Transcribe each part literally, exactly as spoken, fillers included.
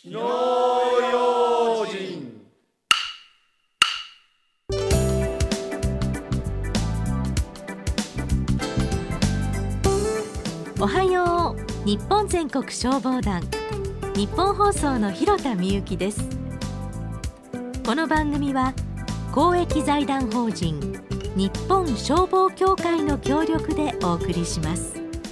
火の用心。 おはよう。日本全国消防団、日本放送の広田美由です。この番組は公益財団法人日本消防協会の協力でお送りします。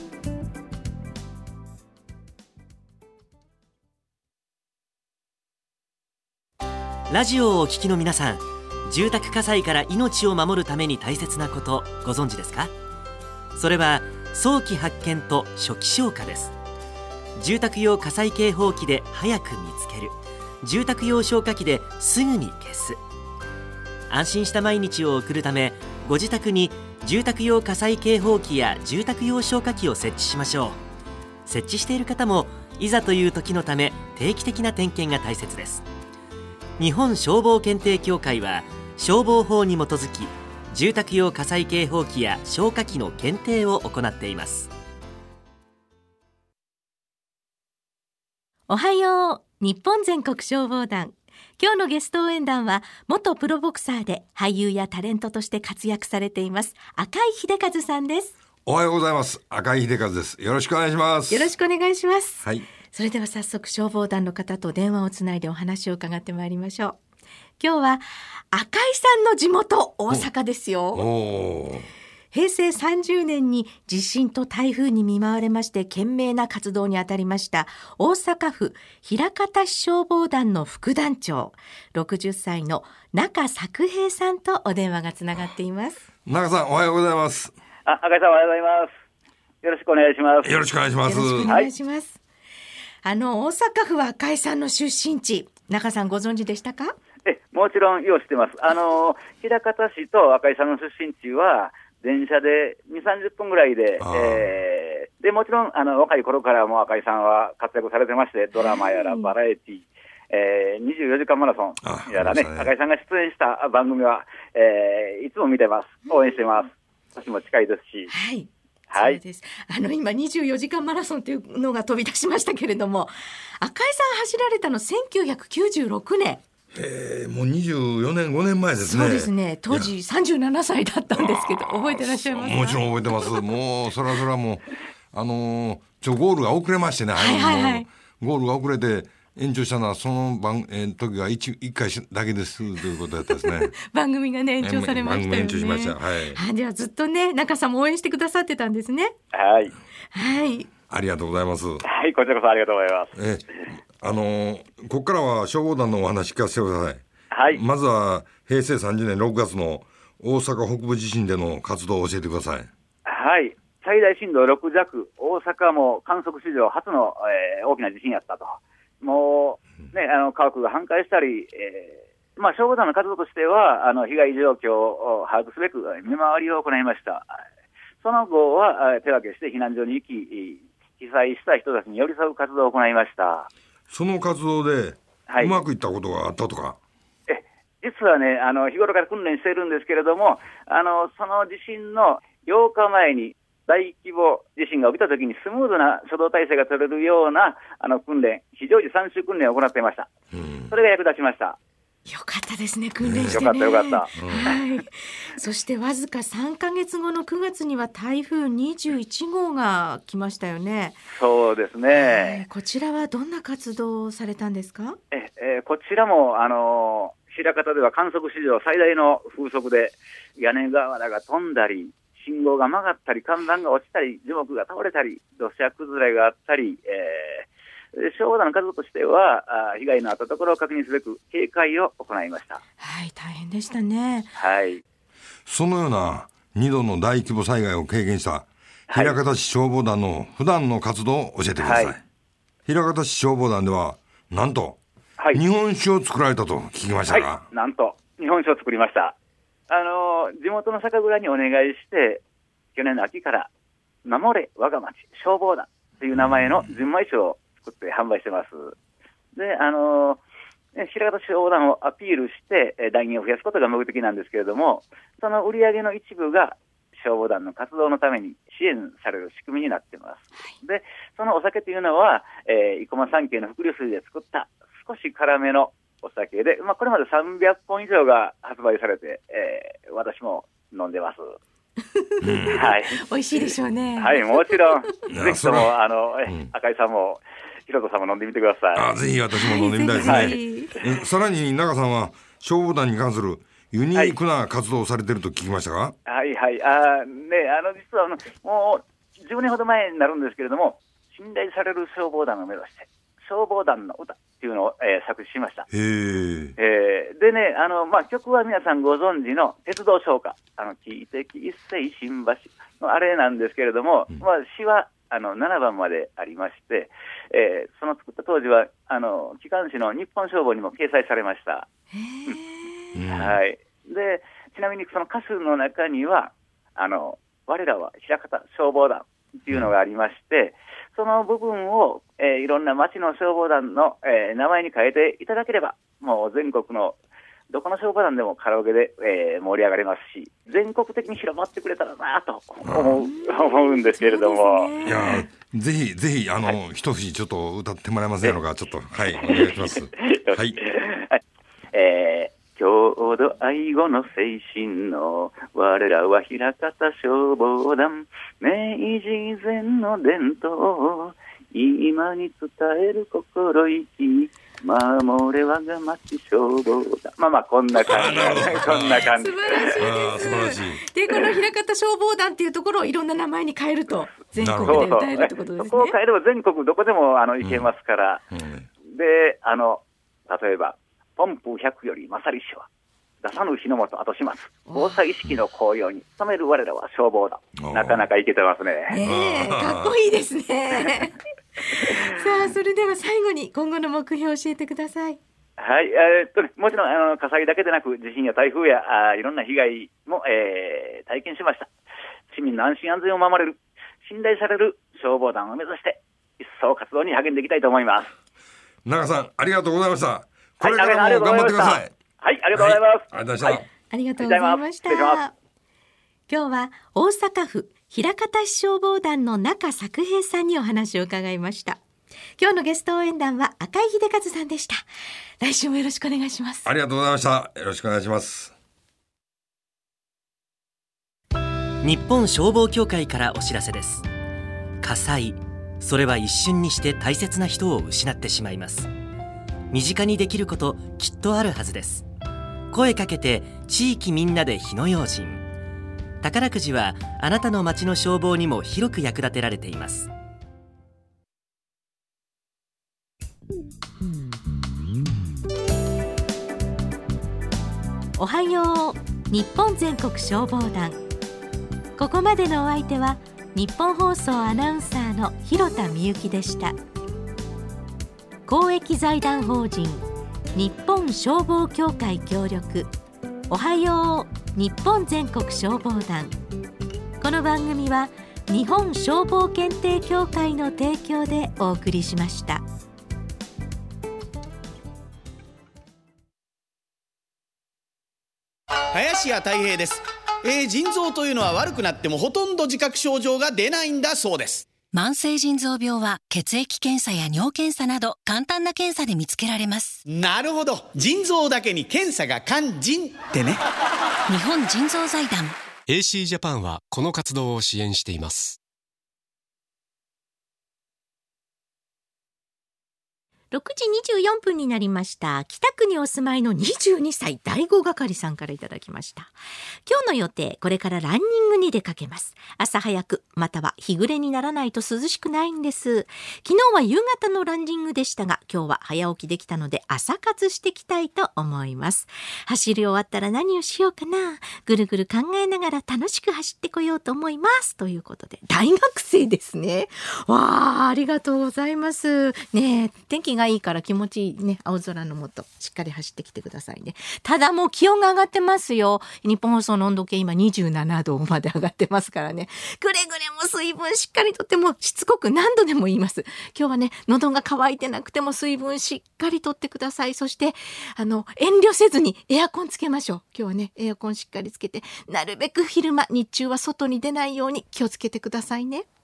ラジオをお聞きの皆さん、住宅火災から命を守るために大切なことご存知ですか？それは早期発見と初期消火です。住宅用火災警報器で早く見つける、住宅用消火器ですぐに消す。安心した毎日を送るため、ご自宅に住宅用火災警報器や住宅用消火器を設置しましょう。設置している方もいざという時のため定期的な点検が大切です。日本消防検定協会は消防法に基づき、住宅用火災警報器や消火器の検定を行っています。 おはよう。日本全国消防団、今日のゲスト応援団は元プロボクサーで俳優やタレントとして活躍されています赤井秀和さんです。 おはようございます。赤井秀和です。よろしくお願いします。 よろしくお願いします。 はい。 それでは早速消防団の方と電話をつないでお話を伺ってまいりましょう。今日は赤井さんの地元大阪ですよ。 お平成さんじゅうねんに地震と台風に見舞われまして懸命な活動に当たりました大阪府枚方市消防団の副団長、ろくじゅっさいの中作平さんとお電話がつながっています。 中さん、おはようございます。 あ、赤井さん、おはようございます。よろしくお願いします。 よろしくお願いします。 よろしくお願いします。はい、あの大阪府は赤井さんの出身地、中さんご存知でしたか？ え、もちろんよう知ってます。あの枚方市と赤井さんの出身地は電車でにじゅう、さんじゅっぷんぐらいで、えー、でもちろんあの若い頃からも赤井さんは活躍されてまして、ドラマやらバラエティ、えー、にじゅうよじかんマラソンやらね、ね赤井さんが出演した番組は、えー、いつも見てます。応援してます。年も近いですし。 はい。 はい、 そうです。あの今にじゅうよじかんマラソンというのが飛び出しましたけれども、赤井さん走られたのせんきゅうひゃくきゅうじゅうろくねん。 へー、もうにじゅうよねん、ごねんまえですね。 そうですね。当時さんじゅうななさいだったんですけど、覚えてらっしゃいますか？ もちろん覚えてます。もうそらそらもうあのー、ちょゴールが遅れましてね、 はいはいはい、 ゴールが遅れて延長したのはその番、えー、時が 1, 1回だけですということだったですね。 番組がね延長されましたよね。番組延長しました。 はい。 あ、じゃあずっとね中さんも応援してくださってたんですね。 はいはい。 ありがとうございます。 はい、こちらこそありがとうございます。 えあのー、ここからは消防団のお話聞かせてください。 はい。 まずは平成さんじゅうねんろくがつの大阪北部地震での活動を教えてください。 はい。最大震度ろく弱、大阪も観測史上初の、えー、大きな地震やったと。もう、ね、あの家屋が半壊したり、えーまあ、消防団の活動としてはあの被害状況を把握すべく見回りを行いました。その後は手分けして避難所に行き、被災した人たちに寄り添う活動を行いました。 その活動で、はい、うまくいったことがあったとか？ え実はね、あの日頃から訓練しているんですけれども、あのその地震のようかまえに大規模地震が起きたときにスムーズな初動体制が取れるようなあの訓練、非常時参集訓練を行っていました。それが役立ちました。 よかったですね、訓練してね。 よかったよかった、 はい、そしてわずかさんかげつごのくがつには台風にじゅういちごうが来ましたよね。 そうですね、 はい、こちらはどんな活動をされたんですか？ え、えー、こちらもあの枚方では観測史上最大の風速で屋根瓦が飛んだり、信号が曲がったり、看板が落ちたり、樹木が倒れたり、土砂崩れがあったり、えー消防団の活動としては被害のあったところを確認すべく警戒を行いました。 はい、大変でしたね。 はい。 そのようなにどの大規模災害を経験した枚方市消防団の普段の活動を教えてください。はい、枚方市消防団ではなんと、はい、日本酒を作られたと聞きましたが、 はい、なんと日本酒を作りました。あの地元の酒蔵にお願いして去年の秋から守れ我が町消防団という名前の純米酒を作って販売してます。で、あの枚方市消防団をアピールして団員を増やすことが目的なんですけれども、その売り上げの一部が消防団の活動のために支援される仕組みになっています。で、そのお酒というのは、えー、生駒山系の伏流水で作った少し辛めのお酒で、まあ、これまでさんびゃっぽん以上が発売されて、えー、私も飲んでます。はい、 美味しいでしょうね。 はい、もちろん。ぜひとも、あの、うん、赤井さんも、ひろとさんも飲んでみてください。 あ、ぜひ私も飲んでみたいですね。はい、さらに中さんは消防団に関するユニークな活動をされてると聞きましたが。 はいはい、あ、ね、あの実はあのもうじゅうねんほど前になるんですけれども、信頼される消防団を目指して消防団の歌っていうのを、えー、作詞しました。 へー、 えー、でね、あの、まあ、曲は皆さんご存知の鉄道唱歌、あの汽笛一斉新橋のあれなんですけれども、うん、まあ、詩はあのななばんまでありまして、えー、その作った当時はあの機関誌の日本消防にも掲載されました。 へー、 はい。で、ちなみにその歌詞の中にはあの我らは枚方消防団っていうのがありまして、その部分を、えー、いろんな町の消防団の、えー、名前に変えていただければ、もう全国のどこの消防団でもカラオケで、えー、盛り上がれますし、全国的に広まってくれたらなと思う、思うんですけれども、 いやぜひぜひあの、はい、一節ちょっと歌ってもらえませんのか、ちょっとはいお願いします。はい、 はい、えー、郷土愛護の精神の我らは枚方消防団、明治前の伝統今に伝える心意気、守れ我が町消防団。まあまあこんな感じこんな感じ。 素晴らしいです。あ、素晴らしい。でこの枚方消防団っていうところをいろんな名前に変えると全国で歌えるってことですね。 そこを変えれば全国どこでもあの行けますから、うんうん、であの例えばポンプひゃくより勝りしは出さぬ日の元後始末、防災意識の高揚に努める我らは消防団。なかなかいけてますね。 えー、かっこいいですね。さあ、それでは最後に今後の目標を教えてください。 はい、えー、っとね、もちろんあの火災だけでなく地震や台風やあいろんな被害も、えー、体験しました。市民の安心安全を守れる信頼される消防団を目指して一層活動に励んでいきたいと思います。 長さんありがとうございました。これからも頑張ってください。 はい、ありがとうございます。 はい、ありがとうございました。はい、 ありがとうございました。今日は大阪府枚方市消防団の中作平さんにお話を伺いました。今日のゲスト応援団は赤井秀和さんでした。来週もよろしくお願いします。 ありがとうございました。よろしくお願いします。 日本消防協会からお知らせです。火災、それは一瞬にして大切な人を失ってしまいます。身近にできることきっとあるはずです。声かけて地域みんなで火の用心。宝くじはあなたの町の消防にも広く役立てられています。 おはよう日本全国消防団。ここまでのお相手は日本放送アナウンサーの広田みゆきでした。公益財団法人日本消防協会協力、おはよう日本全国消防団。この番組は日本消防検定協会の提供でお送りしました。 林家たい平です。えー、腎臓というのは悪くなってもほとんど自覚症状が出ないんだそうです。 慢性腎臓病は血液検査や尿検査など簡単な検査で見つけられます。 なるほど、腎臓だけに検査が肝腎ってね。 日本腎臓財団エーシー ジャパンはこの活動を支援しています。 ろくじにじゅうよんぷんになりました。北区にお住まいのにじゅうにさい第五係さんからいただきました。今日の予定、これからランニングに出かけます。朝早くまたは日暮れにならないと涼しくないんです。昨日は夕方のランニングでしたが、今日は早起きできたので朝活してきたいと思います。走り終わったら何をしようかな、ぐるぐる考えながら楽しく走ってこようと思いますということで、大学生ですね。わあ、ありがとうございますね。え天気がいいから気持ちいいね。青空の下しっかり走ってきてくださいね。ただもう気温が上がってますよ。日本放送の温度計今にじゅうななどまで上がってますからね。くれぐれも水分しっかりとって、もしつこく何度でも言います。今日はね、喉が渇いてなくても水分しっかりとってください。そしてあの遠慮せずにエアコンつけましょう。今日はね、エアコンしっかりつけて、なるべく昼間日中は外に出ないように気をつけてくださいね。